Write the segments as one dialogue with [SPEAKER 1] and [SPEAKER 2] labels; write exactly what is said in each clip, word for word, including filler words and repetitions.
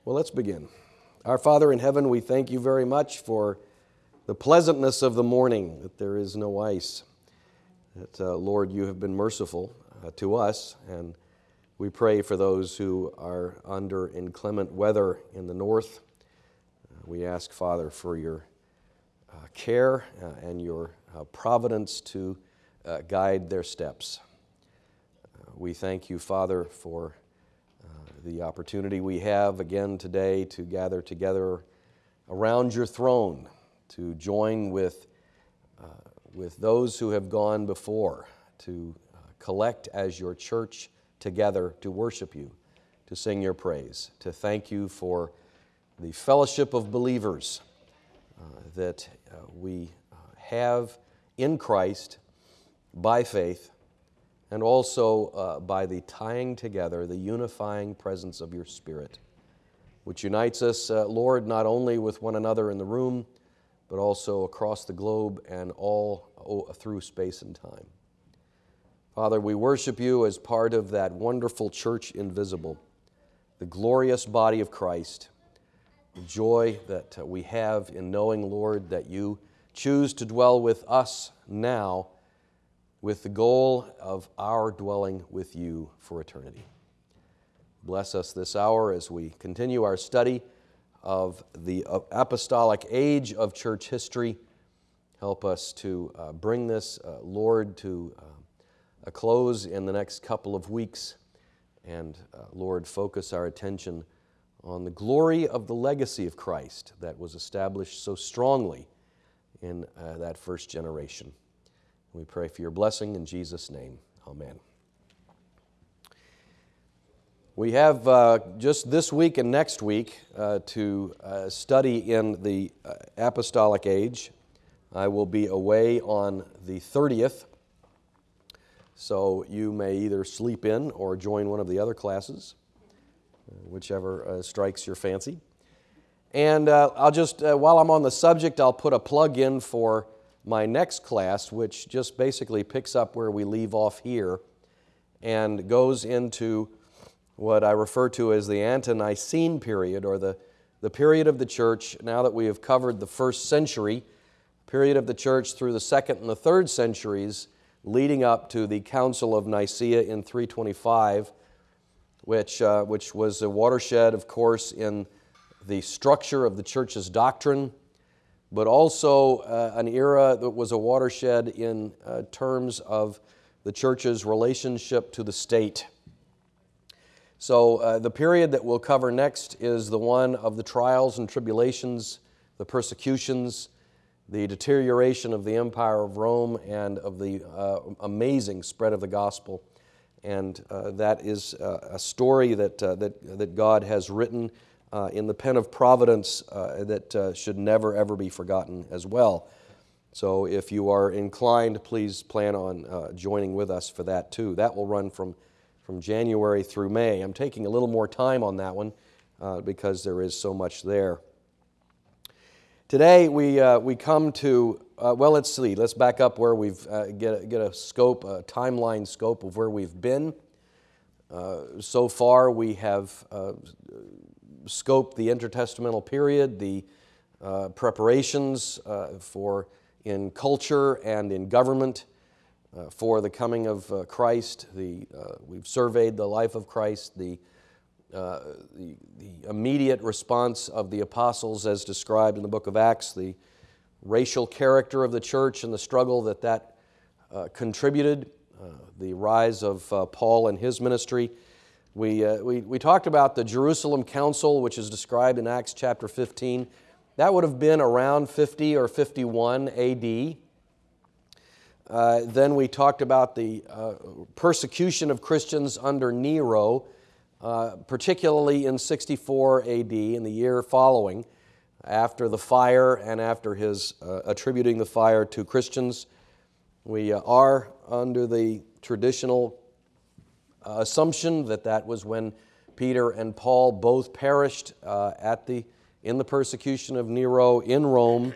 [SPEAKER 1] Well, let's begin. Our Father in heaven, we thank you very much for the pleasantness of the morning, that there is no ice, that, uh, Lord, you have been merciful uh, to us, and we pray for those who are under inclement weather in the north. Uh, we ask, Father, for your uh, care uh, and your uh, providence to uh, guide their steps. Uh, we thank you, Father, for the opportunity we have again today to gather together around your throne, to join with, uh, with those who have gone before, to uh, collect as your church together to worship you, to sing your praise, to thank you for the fellowship of believers uh, that uh, we uh, have in Christ by faith, and also uh, by the tying together, the unifying presence of your Spirit, which unites us, uh, Lord, not only with one another in the room, but also across the globe and all oh, through space and time. Father, we worship you as part of that wonderful church invisible, the glorious body of Christ, the joy that uh, we have in knowing, Lord, that you choose to dwell with us now, with the goal of our dwelling with you for eternity. Bless us this hour as we continue our study of the apostolic age of church history. Help us to uh, bring this, uh, Lord, to uh, a close in the next couple of weeks. And, uh, Lord, focus our attention on the glory of the legacy of Christ that was established so strongly in uh, that first generation. We pray for your blessing in Jesus' name. Amen. We have uh, just this week and next week uh, to uh, study in the uh, apostolic age. I will be away on the thirtieth, so you may either sleep in or join one of the other classes, uh, whichever uh, strikes your fancy. And uh, I'll just, uh, while I'm on the subject, I'll put a plug in for my next class, which just basically picks up where we leave off here and goes into what I refer to as the ante-Nicene period, or the, the period of the church, now that we have covered the first century, period of the church through the second and the third centuries, leading up to the Council of Nicaea in three twenty-five, which, uh, which was a watershed, of course, in the structure of the church's doctrine, but also uh, an era that was a watershed in uh, terms of the church's relationship to the state. So uh, the period that we'll cover next is the one of the trials and tribulations, the persecutions, the deterioration of the Empire of Rome, and of the uh, amazing spread of the gospel. And uh, that is uh, a story that, uh, that, that God has written Uh, in the pen of providence uh, that uh, should never, ever be forgotten as well. So if you are inclined, please plan on uh, joining with us for that too. That will run from, from January through May. I'm taking a little more time on that one uh, because there is so much there. Today we, uh, we come to, uh, well, let's see, let's back up where we've, uh, get, get a scope, a timeline scope of where we've been. Uh, so far we have uh, scoped the intertestamental period, the uh, preparations uh, for in culture and in government uh, for the coming of uh, Christ. The, uh, we've surveyed the life of Christ, the, uh, the, the immediate response of the apostles as described in the book of Acts, the racial character of the church and the struggle that that uh, contributed, uh, the rise of uh, Paul and his ministry. We, uh, we, we talked about the Jerusalem Council, which is described in Acts chapter fifteen. That would have been around fifty or fifty-one A D. Uh, then we talked about the uh, persecution of Christians under Nero, uh, particularly in sixty-four A D, in the year following, after the fire and after his uh, attributing the fire to Christians. We uh, are under the traditional Uh, assumption that that was when Peter and Paul both perished uh, at the in the persecution of Nero in Rome,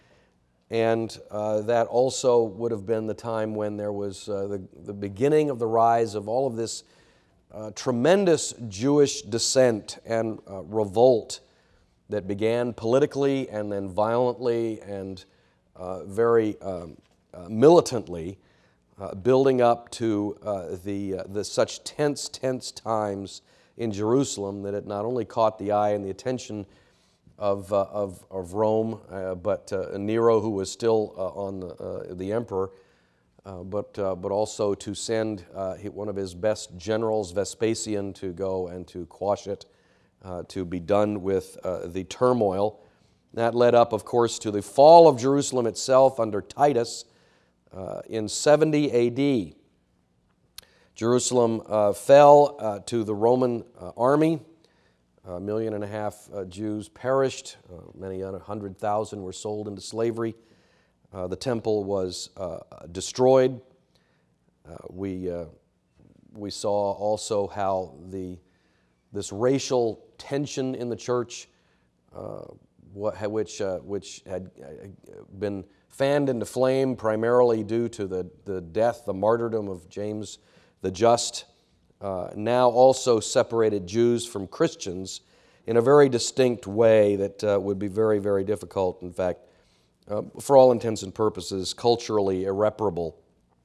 [SPEAKER 1] and uh, that also would have been the time when there was uh, the, the beginning of the rise of all of this uh, tremendous Jewish dissent and uh, revolt that began politically and then violently and uh, very um, uh, militantly, uh, building up to uh, the, uh, the such tense, tense times in Jerusalem that it not only caught the eye and the attention of, uh, of, of Rome, uh, but uh, Nero, who was still uh, on the, uh, the emperor, uh, but, uh, but also to send uh, one of his best generals, Vespasian, to go and to quash it, uh, to be done with uh, the turmoil. That led up, of course, to the fall of Jerusalem itself under Titus uh, in seventy A D. Jerusalem uh, fell uh, to the Roman uh, army. A million and a half uh, Jews perished. Uh, many hundred thousand were sold into slavery. Uh, the temple was uh, destroyed. Uh, we, uh, we saw also how the, this racial tension in the church, uh, what, which, uh, which had been fanned into flame primarily due to the, the death, the martyrdom of James the Just, uh, now also separated Jews from Christians in a very distinct way that uh, would be very, very difficult, in fact, uh, for all intents and purposes, culturally irreparable.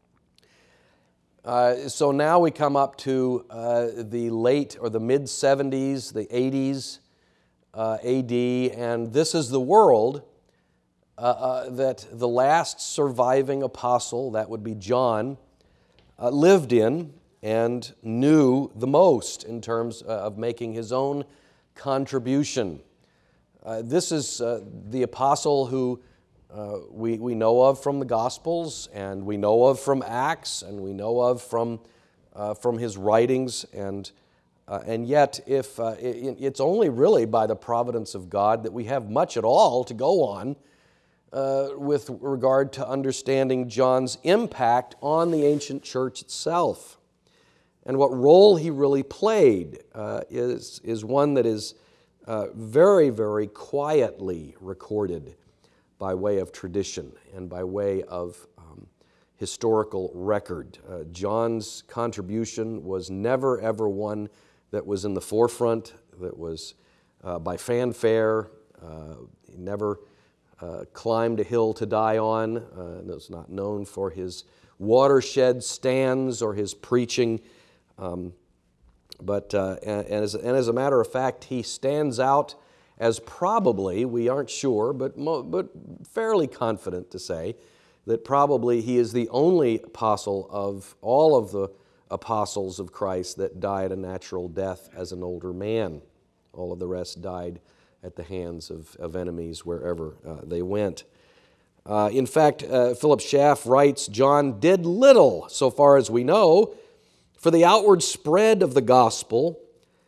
[SPEAKER 1] Uh, so now we come up to uh, the late or the mid seventies, the eighties uh, A D, and this is the world uh, uh, that the last surviving apostle, that would be John, uh, lived in and knew the most in terms uh, of making his own contribution. Uh, this is uh, the apostle who uh, we, we know of from the Gospels, and we know of from Acts, and we know of from, uh, from his writings, and, uh, and yet if uh, it, it's only really by the providence of God that we have much at all to go on uh, with regard to understanding John's impact on the ancient church itself. And what role he really played uh, is, is one that is uh, very, very quietly recorded by way of tradition and by way of um, historical record. Uh, John's contribution was never, ever one that was in the forefront, that was uh, by fanfare. Uh, he never uh, climbed a hill to die on. Uh, and was not known for his watershed stands or his preaching. Um, but uh, and, and, as, and as a matter of fact, he stands out as probably, we aren't sure, but, mo, but fairly confident to say that probably he is the only apostle of all of the apostles of Christ that died a natural death as an older man. All of the rest died at the hands of, of enemies wherever uh, they went. Uh, in fact, uh, Philip Schaff writes, John did little, so far as we know, for the outward spread of the gospel,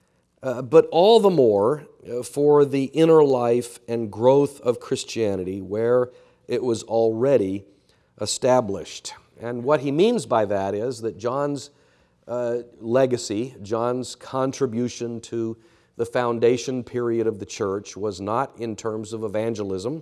[SPEAKER 1] uh, but all the more uh, for the inner life and growth of Christianity where it was already established. And what he means by that is that John's uh, legacy, John's contribution to the foundation period of the church was not in terms of evangelism,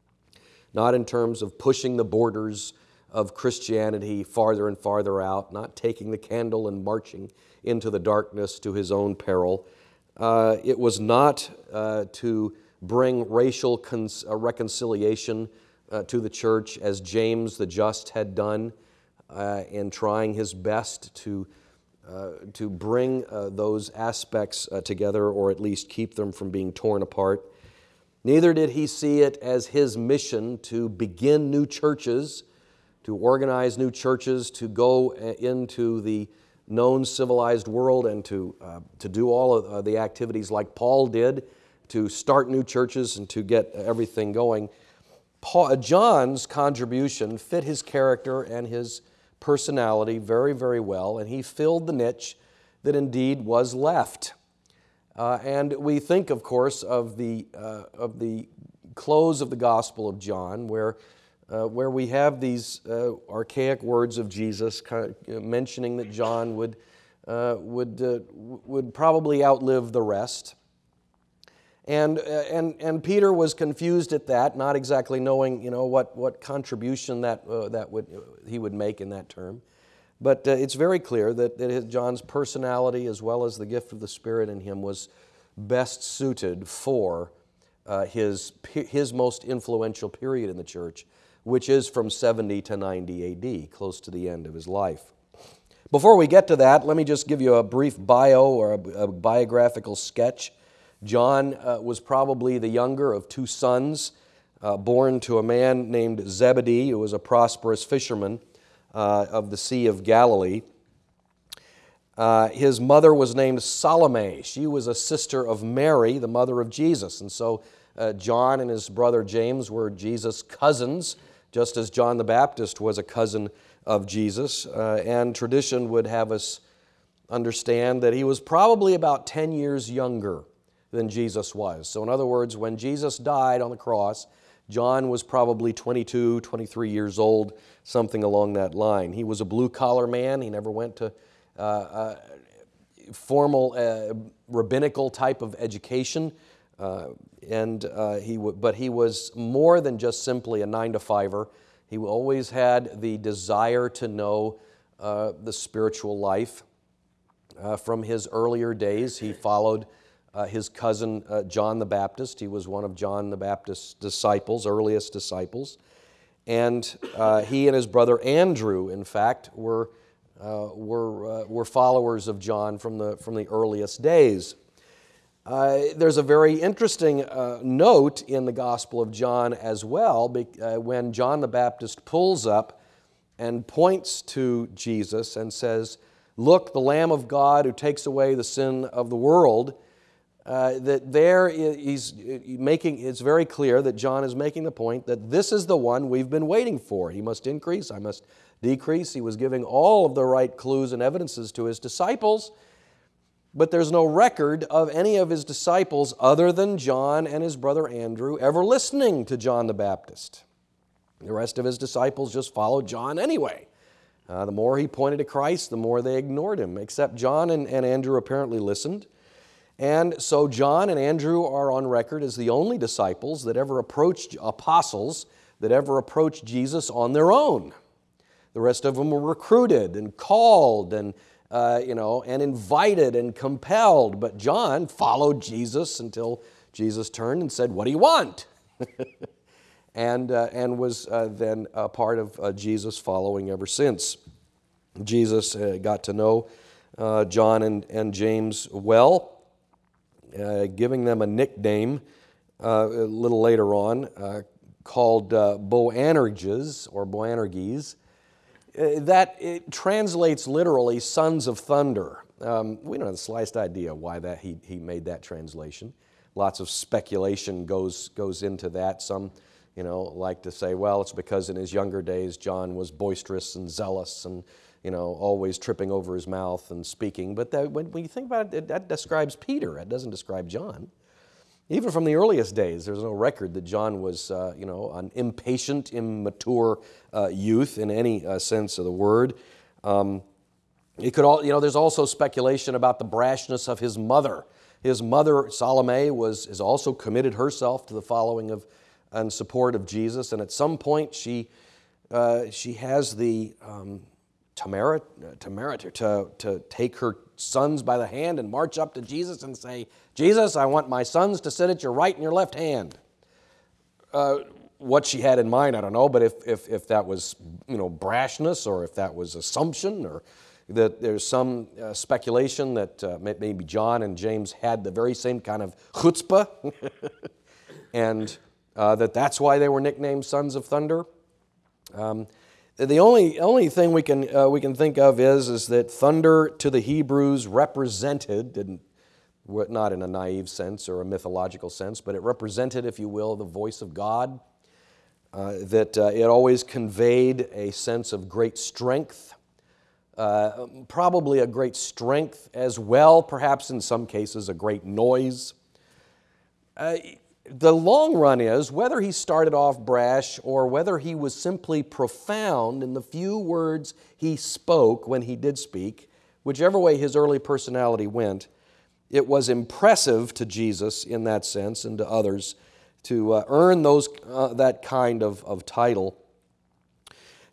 [SPEAKER 1] not in terms of pushing the borders of Christianity farther and farther out, not taking the candle and marching into the darkness to his own peril. Uh, it was not uh, to bring racial cons- uh, reconciliation uh, to the church as James the Just had done uh, in trying his best to, uh, to bring uh, those aspects uh, together, or at least keep them from being torn apart. Neither did he see it as his mission to begin new churches, to organize new churches, to go into the known civilized world and to, uh, to do all of uh, the activities like Paul did, to start new churches and to get everything going. Paul, John's contribution fit his character and his personality very, very well, and he filled the niche that indeed was left. Uh, and we think, of course, of the, uh, of the close of the Gospel of John, where Uh, where we have these uh, archaic words of Jesus kind of mentioning that John would, uh, would, uh, would probably outlive the rest. And, uh, and, and Peter was confused at that, not exactly knowing, you know, what, what contribution that, uh, that would, he would make in that term. But uh, it's very clear that, that his, John's personality as well as the gift of the Spirit in him was best suited for uh, his, his most influential period in the church, which is from seventy to ninety A D, close to the end of his life. Before we get to that, let me just give you a brief bio or a, a biographical sketch. John uh, was probably the younger of two sons, uh, born to a man named Zebedee, who was a prosperous fisherman uh, of the Sea of Galilee. Uh, his mother was named Salome. She was a sister of Mary, the mother of Jesus. And so uh, John and his brother James were Jesus' cousins, just as John the Baptist was a cousin of Jesus. Uh, and tradition would have us understand that he was probably about ten years younger than Jesus was. So in other words, when Jesus died on the cross, John was probably twenty-two, twenty-three years old, something along that line. He was a blue-collar man. He never went to uh, uh, formal uh, rabbinical type of education, uh, and uh, he w- but he was more than just simply a nine-to-fiver. He always had the desire to know uh, the spiritual life. Uh, from his earlier days, he followed Uh, his cousin uh, John the Baptist. He was one of John the Baptist's disciples, earliest disciples. And uh, he and his brother Andrew, in fact, were, uh, were, uh, were followers of John from the, from the earliest days. Uh, there's a very interesting uh, note in the Gospel of John as well, be, uh, when John the Baptist pulls up and points to Jesus and says, "Look, the Lamb of God who takes away the sin of the world." Uh, that there he's making, it's very clear that John is making the point that this is the one we've been waiting for. He must increase, I must decrease. He was giving all of the right clues and evidences to his disciples, but there's no record of any of his disciples other than John and his brother Andrew ever listening to John the Baptist. The rest of his disciples just followed John anyway. Uh, the more he pointed to Christ, the more they ignored him, except John and, and Andrew apparently listened. And so John and Andrew are on record as the only disciples that ever approached, apostles that ever approached Jesus on their own. The rest of them were recruited and called and, uh, you know, and invited and compelled. But John followed Jesus until Jesus turned and said, "What do you want?" and, uh, and was uh, then a part of uh, Jesus' following ever since. Jesus uh, got to know uh, John and, and James well. Uh, giving them a nickname uh, a little later on uh, called uh, Boanerges or Boanerges. Uh, that it translates literally sons of thunder. Um, we don't have the slightest idea why that he, he made that translation. Lots of speculation goes, goes into that. Some you know, like to say, well, it's because in his younger days John was boisterous and zealous and you know, always tripping over his mouth and speaking. But that, when, when you think about it, that describes Peter. It doesn't describe John. Even from the earliest days, there's no record that John was, uh, you know, an impatient, immature uh, youth in any uh, sense of the word. Um, it could all, you know, there's also speculation about the brashness of his mother. His mother, Salome, was has also committed herself to the following of and support of Jesus, and at some point she uh, she has the um, temerity, temerity to, to take her sons by the hand and march up to Jesus and say, "Jesus, I want my sons to sit at your right and your left hand." Uh, what she had in mind, I don't know, but if, if, if that was, you know, brashness or if that was assumption or that there's some uh, speculation that uh, maybe John and James had the very same kind of chutzpah and uh, that that's why they were nicknamed Sons of Thunder. Um, The only only thing we can uh, we can think of is is that thunder to the Hebrews represented, didn't not in a naive sense or a mythological sense, but it represented, if you will, the voice of God. Uh, that uh, it always conveyed a sense of great strength, uh, probably a great strength as well, perhaps in some cases a great noise. Uh, The long run is, whether he started off brash or whether he was simply profound in the few words he spoke when he did speak, whichever way his early personality went, it was impressive to Jesus in that sense and to others to uh, earn those uh, that kind of, of title.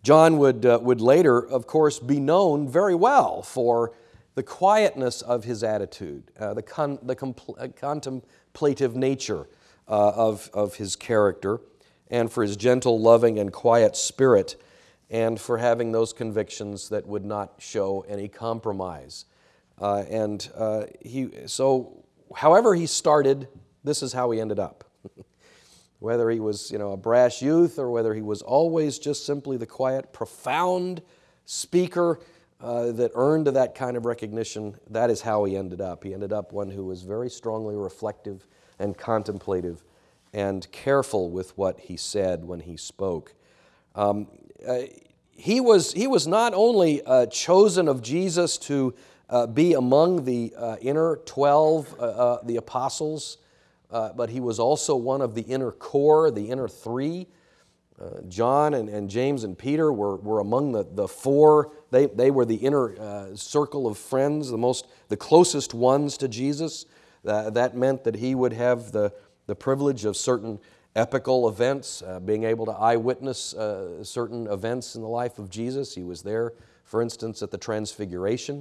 [SPEAKER 1] John would, uh, would later, of course, be known very well for the quietness of his attitude, uh, the, con- the compl- uh, contemplative nature uh, of, of his character, and for his gentle, loving, and quiet spirit, and for having those convictions that would not show any compromise. Uh, and uh, he, so, however he started, this is how he ended up. Whether he was, you know, a brash youth or whether he was always just simply the quiet, profound speaker uh, that earned that kind of recognition, that is how he ended up. He ended up one who was very strongly reflective and contemplative and careful with what he said when he spoke. Um, uh, he was he was not only uh, chosen of Jesus to uh, be among the uh, inner twelve, uh, uh, the apostles, Uh, but he was also one of the inner core, the inner three. Uh, John and, and James and Peter were, were among the, the four. They, they were the inner uh, circle of friends, the most, the closest ones to Jesus. Uh, that meant that he would have the, the privilege of certain epical events, uh, being able to eyewitness uh, certain events in the life of Jesus. He was there, for instance, at the Transfiguration.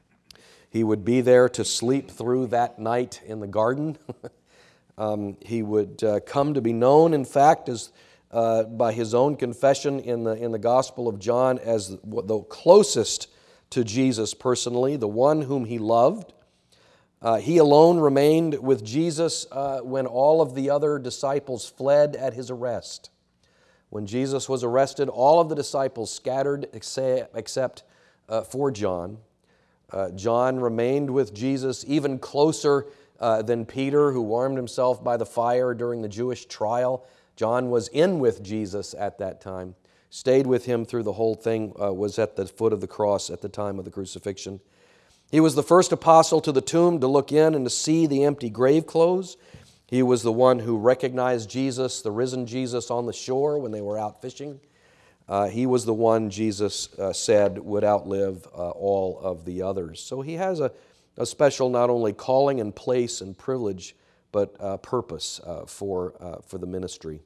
[SPEAKER 1] He would be there to sleep through that night in the garden. Um, he would uh, come to be known, in fact, as uh, by his own confession in the in the Gospel of John, as the, the closest to Jesus personally, the one whom he loved. Uh, he alone remained with Jesus uh, when all of the other disciples fled at his arrest. When Jesus was arrested, all of the disciples scattered except uh, for John. Uh, John remained with Jesus even closer Uh, than Peter, who warmed himself by the fire during the Jewish trial. John was in with Jesus at that time, stayed with him through the whole thing, uh, was at the foot of the cross at the time of the crucifixion. He was the first apostle to the tomb to look in and to see the empty grave clothes. He was the one who recognized Jesus, the risen Jesus, on the shore when they were out fishing. Uh, he was the one Jesus uh, said would outlive uh, all of the others. So he has a A special not only calling and place and privilege, but uh, purpose uh, for, uh, for the ministry.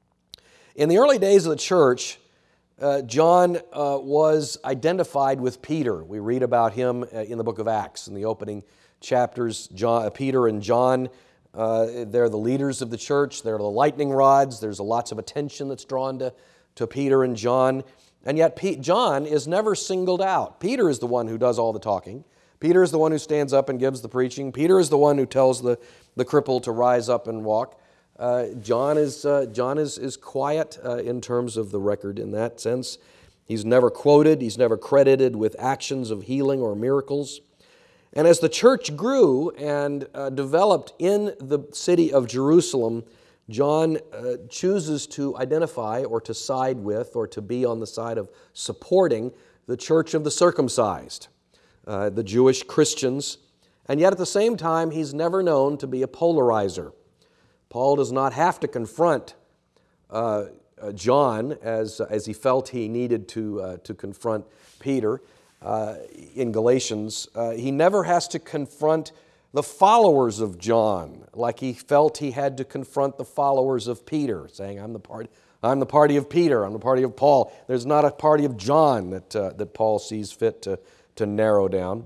[SPEAKER 1] In the early days of the church, uh, John uh, was identified with Peter. We read about him uh, in the book of Acts, in the opening chapters. John, uh, Peter and John, uh, they're the leaders of the church. They're the lightning rods. There's lots of attention that's drawn to, to Peter and John. And yet Pete, John is never singled out. Peter is the one who does all the talking. Peter is the one who stands up and gives the preaching. Peter is the one who tells the, the cripple to rise up and walk. Uh, John is uh, John is, is quiet uh, in terms of the record in that sense. He's never quoted. He's never credited with actions of healing or miracles. And as the church grew and uh, developed in the city of Jerusalem, John uh, chooses to identify or to side with or to be on the side of supporting the church of the circumcised. Uh, the Jewish Christians, and yet at the same time, he's never known to be a polarizer. Paul does not have to confront uh, uh, John as, as he felt he needed to, uh, to confront Peter uh, in Galatians. Uh, he never has to confront the followers of John like he felt he had to confront the followers of Peter, saying, I'm the party, I'm the party of Peter, I'm the party of Paul. There's not a party of John that, uh, that Paul sees fit to to narrow down.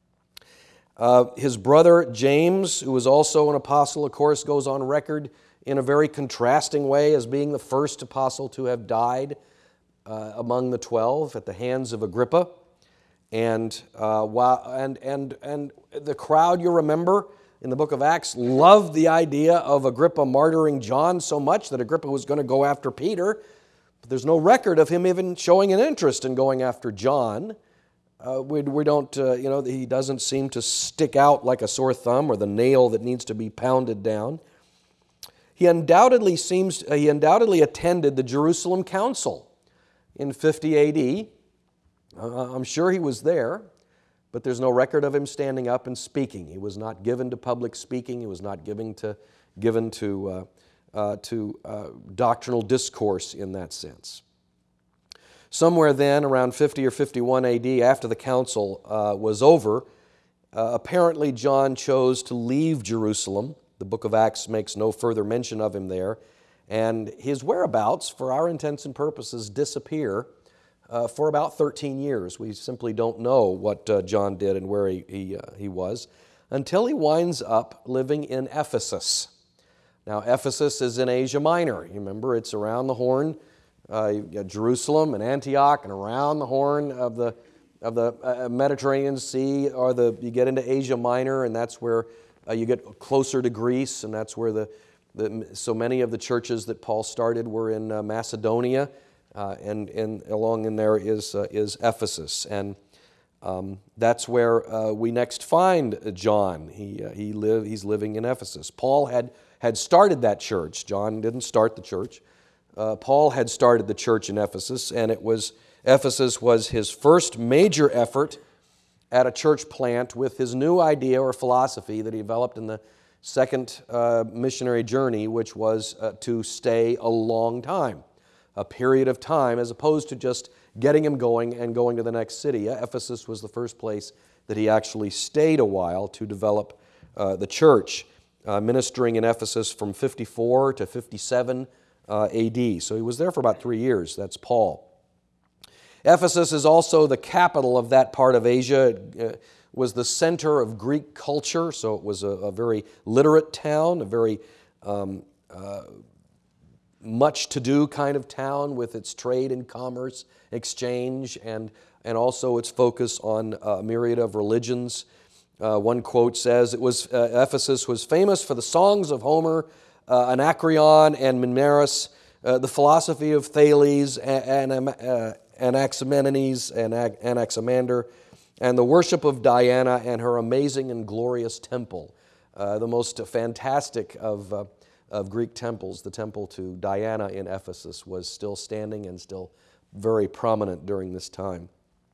[SPEAKER 1] Uh, his brother James, who was also an apostle, of course, goes on record in a very contrasting way as being the first apostle to have died uh, among the twelve at the hands of Agrippa. And, uh, while, and, and, and the crowd, you remember, in the book of Acts, loved the idea of Agrippa martyring John so much that Agrippa was going to go after Peter. But there's no record of him even showing an interest in going after John. Uh, we, we don't, uh, you know, he doesn't seem to stick out like a sore thumb or the nail that needs to be pounded down. He undoubtedly seems, uh, he undoubtedly attended the Jerusalem Council in fifty A D. Uh, I'm sure he was there, but there's no record of him standing up and speaking. He was not given to public speaking. He was not given to, given to, uh, uh, to uh, doctrinal discourse in that sense. Somewhere then, around fifty or fifty-one A D, after the council uh, was over, uh, apparently John chose to leave Jerusalem. The book of Acts makes no further mention of him there. And his whereabouts, for our intents and purposes, disappear uh, for about thirteen years. We simply don't know what uh, John did and where he, he, uh, he was until he winds up living in Ephesus. Now, Ephesus is in Asia Minor. You remember, it's around the Horn. Uh, you've got Jerusalem and Antioch, and around the Horn of the of the uh, Mediterranean Sea, or the you get into Asia Minor, and that's where uh, you get closer to Greece, and that's where the, the so many of the churches that Paul started were in uh, Macedonia, uh, and and along in there is uh, is Ephesus, and um, that's where uh, we next find John. He uh, he live he's living in Ephesus. Paul had had started that church. John didn't start the church. Uh, Paul had started the church in Ephesus, and it was Ephesus was his first major effort at a church plant with his new idea or philosophy that he developed in the second uh, missionary journey, which was uh, to stay a long time, a period of time, as opposed to just getting him going and going to the next city. Ephesus was the first place that he actually stayed a while to develop uh, the church, uh, ministering in Ephesus from fifty-four to fifty-seven uh, A D. So he was there for about three years. That's Paul. Ephesus is also the capital of that part of Asia. It uh, was the center of Greek culture, so it was a, a very literate town, a very um, uh, much-to-do kind of town with its trade and commerce, exchange, and, and also its focus on a myriad of religions. Uh, one quote says, "It was uh, Ephesus was famous for the songs of Homer, uh, Anacreon, and Mimeris, uh, the philosophy of Thales and, and uh, Anaximenes and Anaximander, and the worship of Diana and her amazing and glorious temple." Uh, the most fantastic of, uh, of Greek temples, the temple to Diana in Ephesus, was still standing and still very prominent during this time.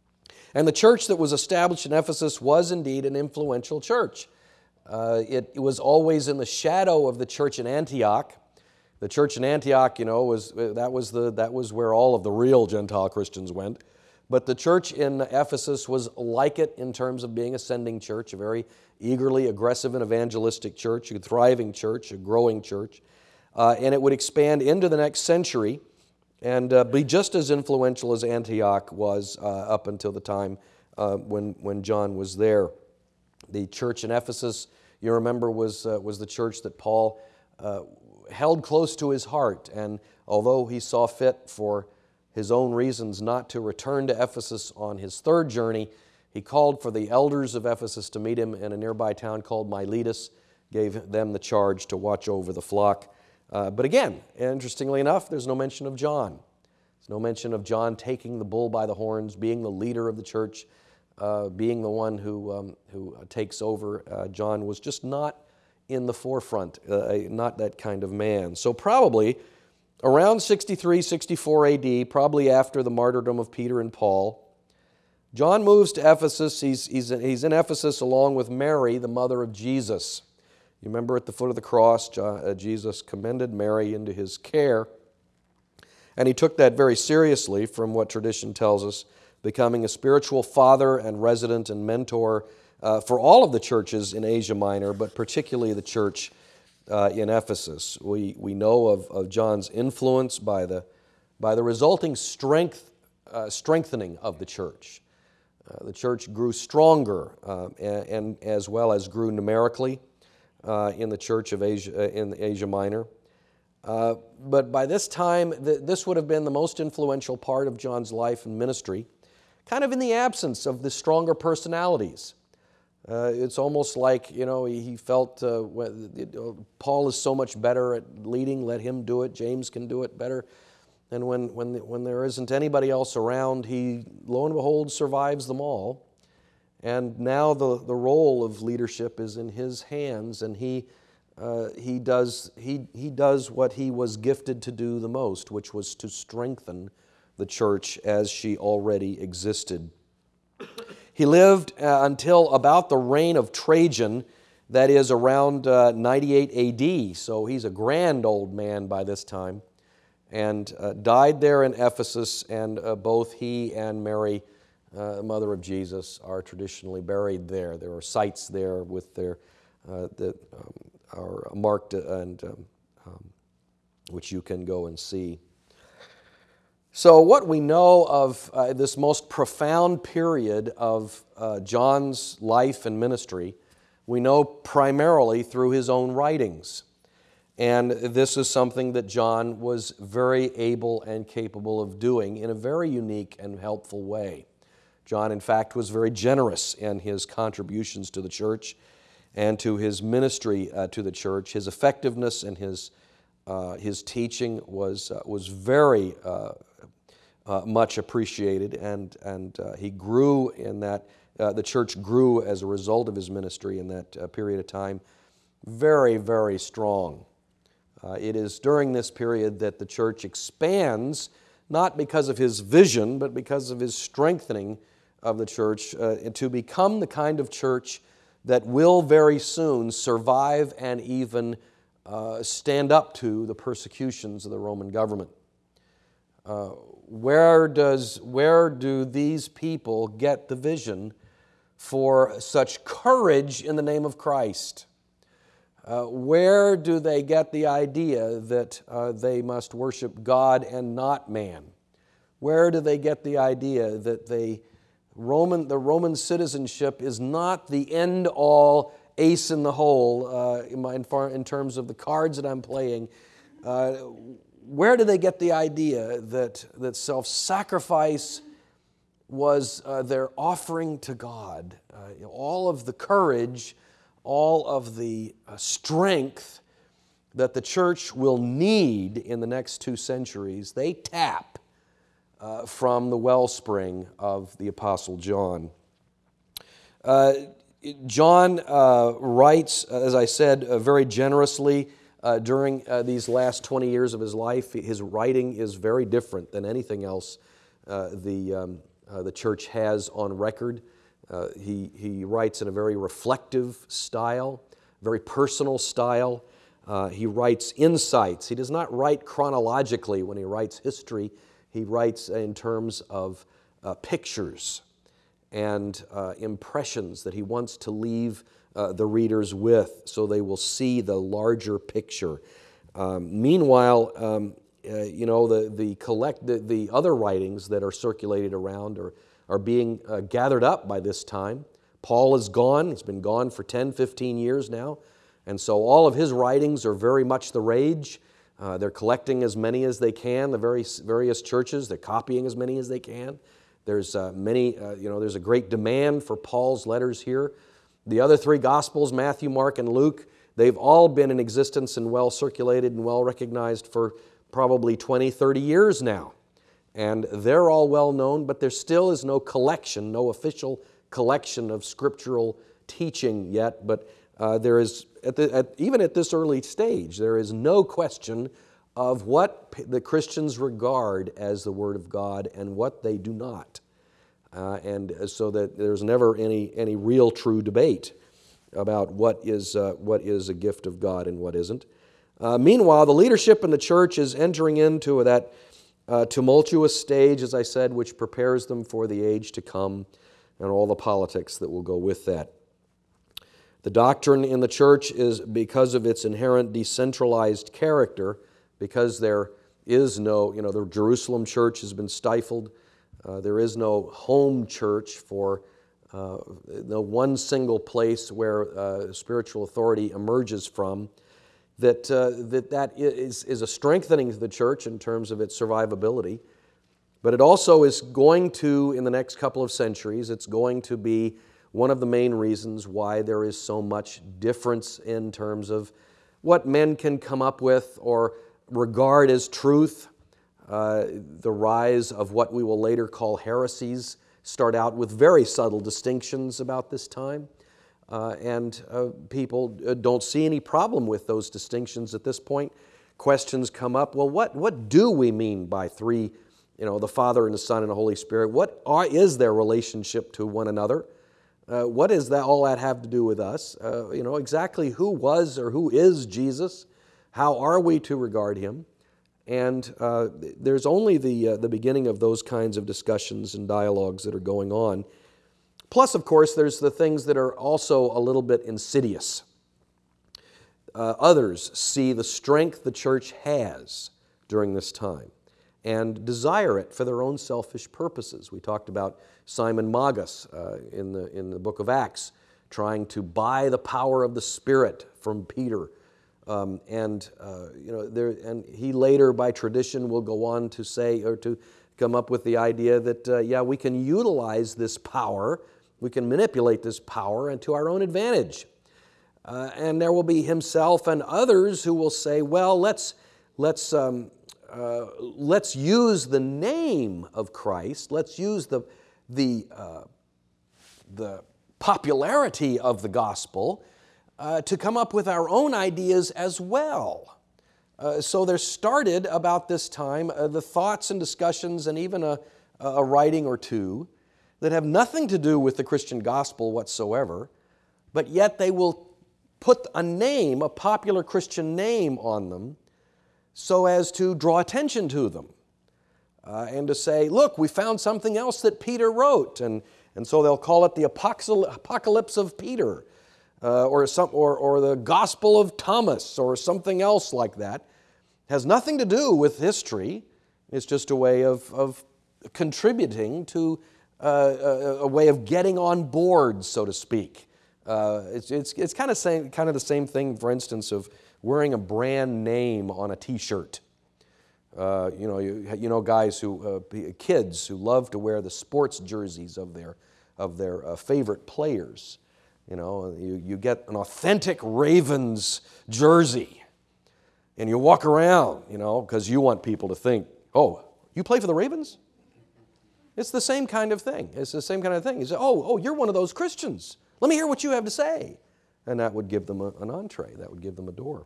[SPEAKER 1] And the church that was established in Ephesus was indeed an influential church. Uh, it, it was always in the shadow of the church in Antioch. The church in Antioch, you know, was that was the that was where all of the real Gentile Christians went. But the church in Ephesus was like it in terms of being a sending church, a very eagerly aggressive and evangelistic church, a thriving church, a growing church, uh, and it would expand into the next century and uh, be just as influential as Antioch was uh, up until the time uh, when when John was there. The church in Ephesus, you remember, was uh, was the church that Paul Uh, held close to his heart, and although he saw fit for his own reasons not to return to Ephesus on his third journey, he called for the elders of Ephesus to meet him in a nearby town called Miletus, gave them the charge to watch over the flock. Uh, but again, interestingly enough, there's no mention of John. There's no mention of John taking the bull by the horns, being the leader of the church, uh, being the one who, um, who takes over. Uh, John was just not in the forefront, uh, not that kind of man. So probably around sixty-three, sixty-four A D, probably after the martyrdom of Peter and Paul, John moves to Ephesus. He's, he's, he's in Ephesus along with Mary, the mother of Jesus. You remember at the foot of the cross, Jesus commended Mary into his care, and he took that very seriously from what tradition tells us, becoming a spiritual father and resident and mentor Uh, for all of the churches in Asia Minor, but particularly the church uh, in Ephesus. We, we know of, of John's influence by the, by the resulting strength, uh, strengthening of the church. Uh, the church grew stronger uh, and, and as well as grew numerically uh, in the church of Asia, uh, in Asia Minor. Uh, but by this time, th- this would have been the most influential part of John's life and ministry, kind of in the absence of the stronger personalities. Uh, it's almost like, you know, he felt uh, Paul is so much better at leading, let him do it. James can do it better. And when, when, when there isn't anybody else around, he, lo and behold, survives them all. And now the, the role of leadership is in his hands, and he, uh, he, does, he, he does what he was gifted to do the most, which was to strengthen the church as she already existed. He lived uh, until about the reign of Trajan, that is around uh, ninety-eight A D, so he's a grand old man by this time, and uh, died there in Ephesus, and uh, both he and Mary, uh, mother of Jesus, are traditionally buried there. There are sites there with their, uh, that um, are marked and um, um, which you can go and see. So what we know of uh, this most profound period of uh, John's life and ministry, we know primarily through his own writings. And this is something that John was very able and capable of doing in a very unique and helpful way. John, in fact, was very generous in his contributions to the church and to his ministry uh, to the church. His effectiveness and his, uh, his teaching was, uh, was very uh, uh, much appreciated, and, and uh, he grew in that, uh, the church grew as a result of his ministry in that uh, period of time, very, very strong. Uh, it is during this period that the church expands, not because of his vision, but because of his strengthening of the church uh, to become the kind of church that will very soon survive and even uh, stand up to the persecutions of the Roman government. Uh, where does, where do these people get the vision for such courage in the name of Christ? Uh, where do they get the idea that uh, they must worship God and not man? Where do they get the idea that they Roman, the Roman citizenship is not the end-all ace in the hole uh, in, my, in terms of the cards that I'm playing? Uh, where do they get the idea that, that self-sacrifice was uh, their offering to God? Uh, all of the courage, all of the uh, strength that the church will need in the next two centuries, they tap Uh, from the wellspring of the Apostle John. Uh, John uh, writes, as I said, uh, very generously uh, during uh, these last twenty years of his life. His writing is very different than anything else uh, the, um, uh, the church has on record. Uh, he, he writes in a very reflective style, very personal style. Uh, he writes insights. He does not write chronologically when he writes history. He writes in terms of uh, pictures and uh, impressions that he wants to leave uh, the readers with so they will see the larger picture. Um, meanwhile, um, uh, you know, the, the, collect, the, the other writings that are circulated around are, are being uh, gathered up by this time. Paul is gone. He's been gone for ten, fifteen years now. And so all of his writings are very much the rage. Uh, they're collecting as many as they can, the various, various churches. They're copying as many as they can. There's uh, many, uh, you know, there's a great demand for Paul's letters here. The other three Gospels, Matthew, Mark, and Luke, they've all been in existence and well circulated and well recognized for probably twenty, thirty years now. And they're all well known, but there still is no collection, no official collection of scriptural teaching yet, but uh, there is At the, at, even at this early stage, there is no question of what p- the Christians regard as the Word of God and what they do not. Uh, and so that there's never any, any real true debate about what is, uh, what is a gift of God and what isn't. Uh, meanwhile, the leadership in the church is entering into that uh, tumultuous stage, as I said, which prepares them for the age to come and all the politics that will go with that. The doctrine in the church is, because of its inherent decentralized character, because there is no, you know, the Jerusalem church has been stifled. Uh, there is no home church for uh, no one single place where uh, spiritual authority emerges from. That uh, that, that is, is a strengthening of the church in terms of its survivability. But it also is going to, in the next couple of centuries, it's going to be one of the main reasons why there is so much difference in terms of what men can come up with or regard as truth. Uh, the rise of what we will later call heresies start out with very subtle distinctions about this time. Uh, and uh, people don't see any problem with those distinctions at this point. Questions come up, well, what, what do we mean by three, you know, the Father and the Son and the Holy Spirit? What are, is their relationship to one another? Uh, what does that all that have to do with us? Uh, you know, exactly who was or who is Jesus? How are we to regard Him? And uh, there's only the, uh, the beginning of those kinds of discussions and dialogues that are going on. Plus, of course, there's the things that are also a little bit insidious. Uh, others see the strength the church has during this time. and desire it for their own selfish purposes. We talked about Simon Magus uh, in, the, in the book of Acts, trying to buy the power of the Spirit from Peter. Um, and uh, you know, there, and he later, by tradition, will go on to say, or to come up with the idea that, uh, yeah, we can utilize this power, we can manipulate this power and to our own advantage. Uh, and there will be himself and others who will say, well, let's, let's, um, uh, let's use the name of Christ, let's use the, the, uh, the popularity of the gospel uh, to come up with our own ideas as well. Uh, so there started about this time uh, the thoughts and discussions and even a, a writing or two that have nothing to do with the Christian gospel whatsoever, but yet they will put a name, a popular Christian name on them so as to draw attention to them uh, and to say, look, we found something else that Peter wrote, and, and so they'll call it the Apocalypse of Peter uh, or, some, or, or the Gospel of Thomas or something else like that. It has nothing to do with history. It's just a way of, of contributing to uh, a, a way of getting on board, so to speak. Uh, it's it's, it's kind, of same, kind of the same thing, for instance, of wearing a brand name on a T-shirt. Uh, you know, you, you know guys who, uh, kids who love to wear the sports jerseys of their, of their uh, favorite players. You know, you, you get an authentic Ravens jersey and you walk around, you know, because you want people to think, oh, you play for the Ravens? It's the same kind of thing. It's the same kind of thing. You say, oh, oh, you're one of those Christians. Let me hear what you have to say. And that would give them a, an entree. That would give them a door.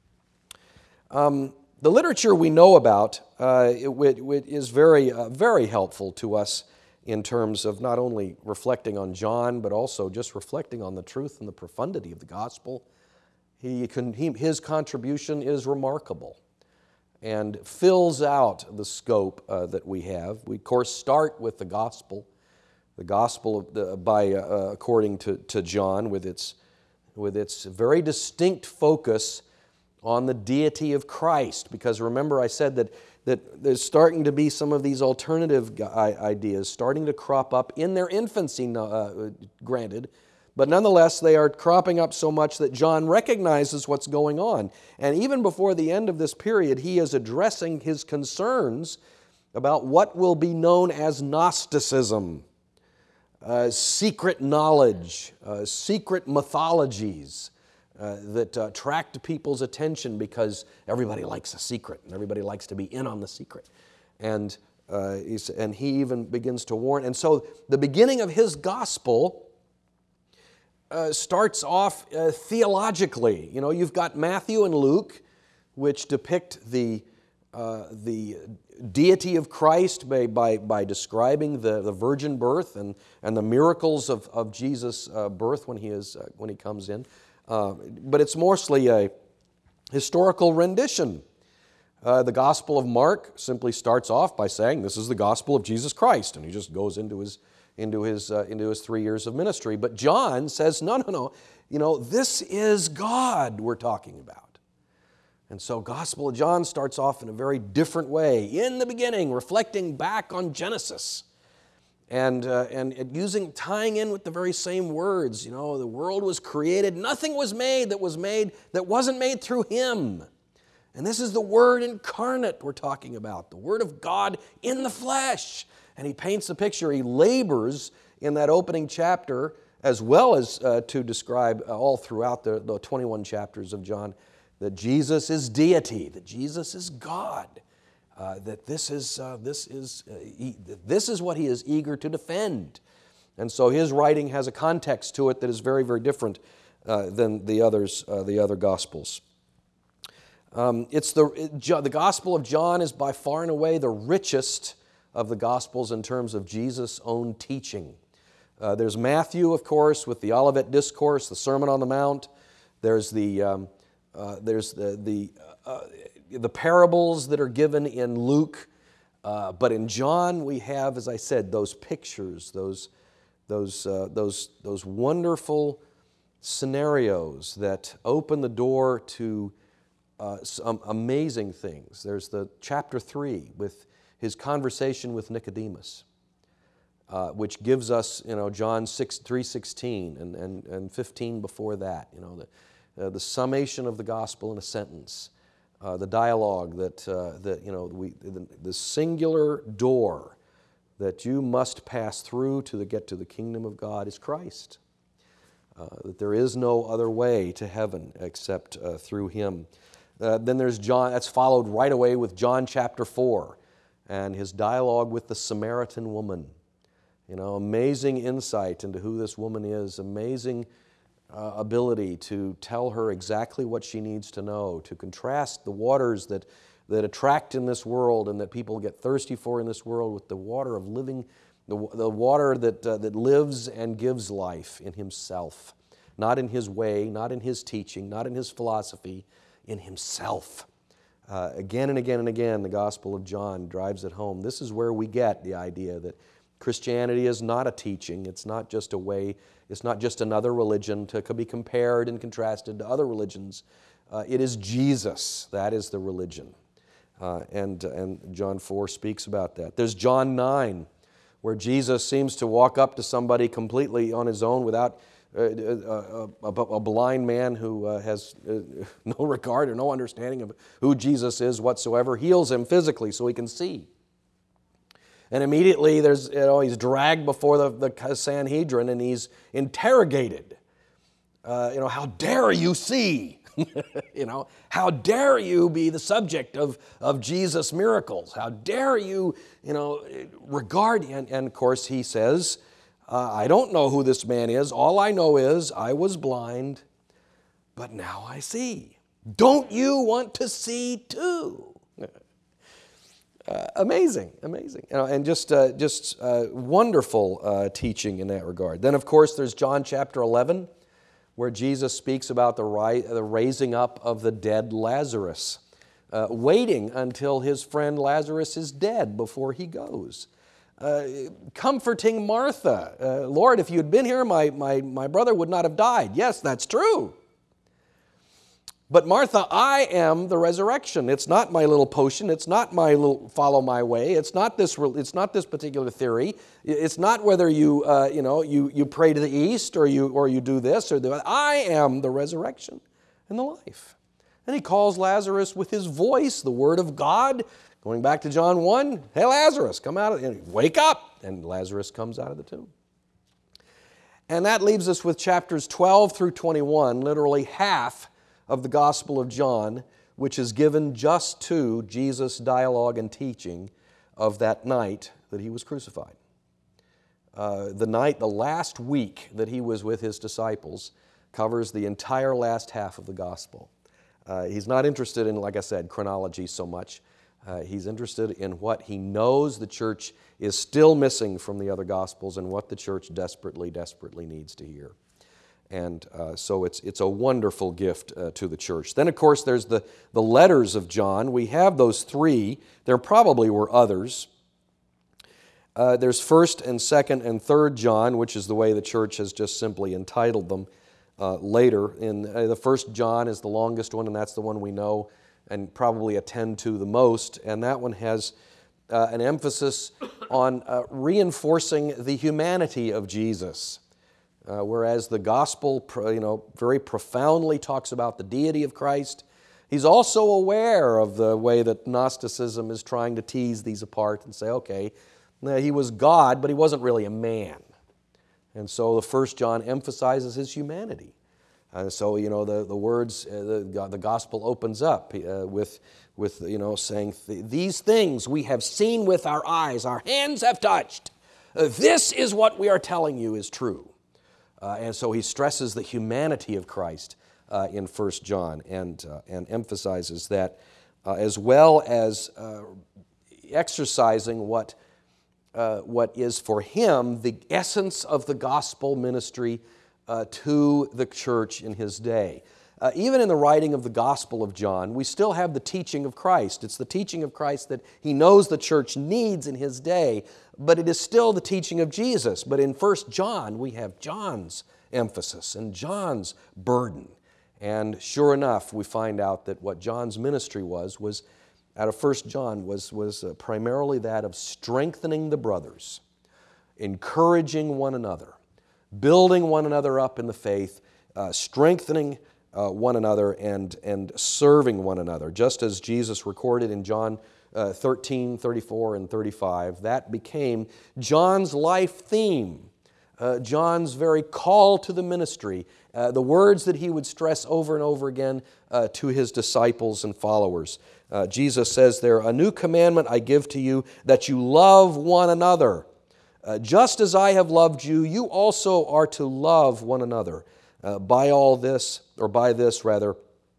[SPEAKER 1] Um, the literature we know about uh, it, it is very, uh, very helpful to us in terms of not only reflecting on John, but also just reflecting on the truth and the profundity of the gospel. He can, he, his contribution is remarkable and fills out the scope uh, that we have. We, of course, start with the gospel. The gospel of the, by, uh, according to, to John, with its, with its very distinct focus on the deity of Christ. Because remember I said that, that there's starting to be some of these alternative ideas starting to crop up in their infancy, uh, granted, but nonetheless they are cropping up so much that John recognizes what's going on. And even before the end of this period, he is addressing his concerns about what will be known as Gnosticism. Uh, secret knowledge, uh, secret mythologies uh, that uh, attract people's attention because everybody likes a secret and everybody likes to be in on the secret. And, uh, he's, and he even begins to warn. And so the beginning of his gospel uh, starts off uh, theologically. You know, you've got Matthew and Luke, which depict the, uh, the deity of Christ by, by, by describing the, the virgin birth and, and the miracles of, of Jesus' uh, birth when he, is, uh, when he comes in. Uh, but it's mostly a historical rendition. Uh, the Gospel of Mark simply starts off by saying, this is the gospel of Jesus Christ, and he just goes into his, into his, uh, into his three years of ministry. But John says, no, no, no, you know, this is God we're talking about. And so Gospel of John starts off in a very different way. In the beginning, reflecting back on Genesis. And, uh, and using, tying in with the very same words. You know, the world was created. Nothing was made that was made that wasn't made through Him. And this is the Word incarnate we're talking about. The Word of God in the flesh. And he paints the picture. He labors in that opening chapter as well as uh, to describe uh, all throughout the, the twenty-one chapters of John that Jesus is deity, that Jesus is God, uh, that this is, uh, this, is, uh, he, this is what he is eager to defend. And so his writing has a context to it that is very, very different uh, than the others, uh, the other Gospels. Um, it's the, it, the Gospel of John is by far and away the richest of the Gospels in terms of Jesus' own teaching. Uh, there's Matthew, of course, with the Olivet Discourse, the Sermon on the Mount. There's the... Um, Uh, there's the, the, uh, the parables that are given in Luke, uh, but in John we have, as I said, those pictures, those, those, uh, those, those wonderful scenarios that open the door to uh, some amazing things. There's the chapter three with his conversation with Nicodemus, uh, which gives us, you know, John three sixteen and, and, and fifteen before that, you know, the, uh, the summation of the gospel in a sentence, uh, the dialogue that, uh, that you know, we, the, the singular door that you must pass through to the, get to the kingdom of God is Christ. Uh, that there is no other way to heaven except uh, through Him. Uh, then there's John, that's followed right away with John chapter four and his dialogue with the Samaritan woman. You know, amazing insight into who this woman is, amazing uh, ability to tell her exactly what she needs to know, to contrast the waters that, that attract in this world and that people get thirsty for in this world with the water of living, the, the water that, uh, that lives and gives life in Himself. Not in His way, not in His teaching, not in His philosophy, in Himself. Uh, again and again and again, the Gospel of John drives it home. This is where we get the idea that Christianity is not a teaching. It's not just a way, it's not just another religion to be compared and contrasted to other religions. Uh, it is Jesus. That is the religion. Uh, and, and John four speaks about that. There's John nine, where Jesus seems to walk up to somebody completely on his own without uh, a, a, a blind man who uh, has uh, no regard or no understanding of who Jesus is whatsoever, heals him physically so he can see. And immediately there's, you know, he's dragged before the, the Sanhedrin and he's interrogated. Uh, you know, how dare you see? You know, how dare you be the subject of, of Jesus' miracles? How dare you, you know, regard, and, and of course he says, uh, I don't know who this man is. All I know is I was blind, but now I see. Don't you want to see too? Uh, amazing, amazing, you know, and just uh, just uh, wonderful uh, teaching in that regard. Then, of course, there's John chapter eleven, where Jesus speaks about the, ri- the raising up of the dead Lazarus, uh, waiting until his friend Lazarus is dead before he goes. Uh, comforting Martha, uh, Lord, if you had been here, my, my, my brother would not have died. Yes, that's true. But Martha, I am the resurrection. It's not my little potion. It's not my little follow my way. It's not this. It's not this particular theory. It's not whether you uh, you know you you pray to the east or you or you do this or that. I am the resurrection and the life. And he calls Lazarus with his voice, the word of God. Going back to John one, hey Lazarus, come out of and wake up, and Lazarus comes out of the tomb. And that leaves us with chapters twelve through twenty-one, literally half of the Gospel of John, which is given just to Jesus' dialogue and teaching of that night that he was crucified. Uh, the night, the last week that he was with his disciples covers the entire last half of the Gospel. Uh, he's not interested in, like I said, chronology so much. Uh, he's interested in what he knows the church is still missing from the other Gospels and what the church desperately, desperately needs to hear. And uh, so it's, it's a wonderful gift uh, to the church. Then, of course, there's the, the letters of John. We have those three. There probably were others. Uh, there's First and Second and Third John, which is the way the church has just simply entitled them uh, later. In uh, the First John is the longest one, and that's the one we know and probably attend to the most. And that one has uh, an emphasis on uh, reinforcing the humanity of Jesus. Uh, whereas the gospel, you know, very profoundly talks about the deity of Christ, he's also aware of the way that Gnosticism is trying to tease these apart and say, okay, he was God, but he wasn't really a man. And so the First John emphasizes his humanity. And so, you know, the, the words, uh, the, the gospel opens up uh, with, with, you know, saying, these things we have seen with our eyes, our hands have touched. Uh, this is what we are telling you is true. Uh, and so he stresses the humanity of Christ uh, in First John and, uh, and emphasizes that uh, as well as uh, exercising what, uh, what is for him the essence of the gospel ministry uh, to the church in his day. Uh, even in the writing of the Gospel of John, we still have the teaching of Christ. It's the teaching of Christ that he knows the church needs in his day, but it is still the teaching of Jesus. But in First John, we have John's emphasis and John's burden. And sure enough, we find out that what John's ministry was, was out of First John was, was uh, primarily that of strengthening the brothers, encouraging one another, building one another up in the faith, uh, strengthening uh, one another, and, and serving one another. Just as Jesus recorded in John uh, thirteen, thirty-four, and thirty-five, that became John's life theme. Uh, John's very call to the ministry, uh, the words that he would stress over and over again uh, to his disciples and followers. Uh, Jesus says there, "A new commandment I give to you, that you love one another. Uh, just as I have loved you, you also are to love one another. Uh, by all this, or by this rather,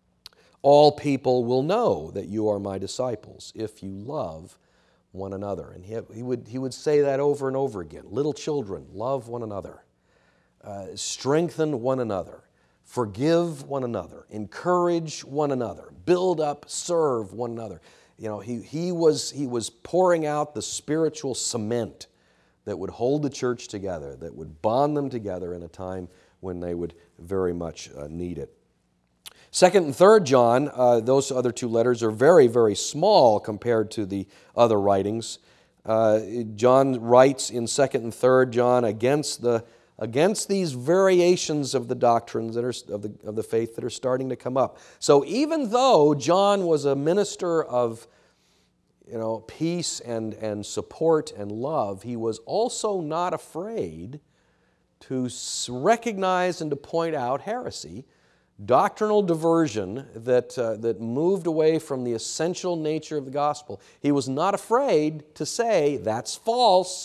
[SPEAKER 1] all people will know that you are my disciples, if you love one another." And he, he, would, he would say that over and over again. Little children, love one another. Uh, strengthen one another. Forgive one another. Encourage one another. Build up, serve one another. You know, he, he, was, he was pouring out the spiritual cement that would hold the church together, that would bond them together in a time when they would very much uh, need it. Second and Third John, uh, those other two letters are very, very small compared to the other writings. Uh, John writes in Second and Third John against the against these variations of the doctrines that are of the of the faith that are starting to come up. So even though John was a minister of, you know, peace and and support and love, he was also not afraid to recognize and to point out heresy, doctrinal diversion that, uh, that moved away from the essential nature of the gospel. He was not afraid to say, that's false.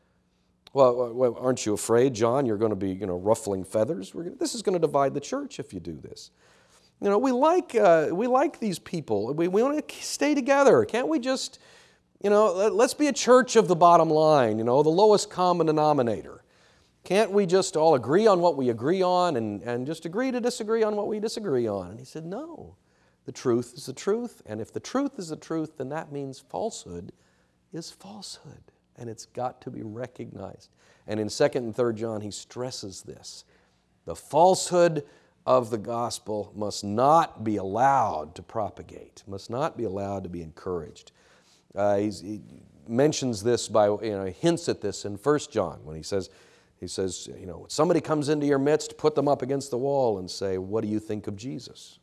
[SPEAKER 1] Well, well aren't you afraid, John? You're going to be, you know, ruffling feathers. We're gonna, this is going to divide the church if you do this. You know, we like, uh, we like these people. We, we want to stay together. Can't we just, you know, let's be a church of the bottom line, you know, the lowest common denominator. Can't we just all agree on what we agree on and, and just agree to disagree on what we disagree on? And he said, no, the truth is the truth. And if the truth is the truth, then that means falsehood is falsehood. And it's got to be recognized. And in Second and Third John, he stresses this. The falsehood of the gospel must not be allowed to propagate, must not be allowed to be encouraged. Uh, he mentions this by, you know, he hints at this in First John when he says, He says, you know, somebody comes into your midst, put them up against the wall and say, what do you think of Jesus?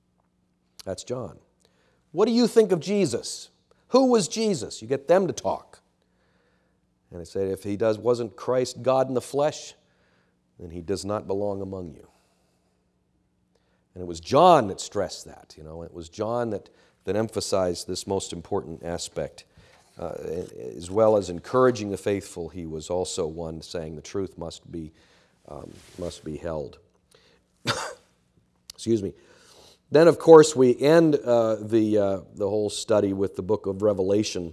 [SPEAKER 1] That's John. What do you think of Jesus? Who was Jesus? You get them to talk. And I say, if he does, wasn't Christ God in the flesh, then he does not belong among you. And it was John that stressed that. You know, it was John that, that emphasized this most important aspect. Uh, as well as encouraging the faithful, he was also one saying the truth must be, um, must be held. Excuse me. Then, of course, we end uh, the, uh, the whole study with the book of Revelation.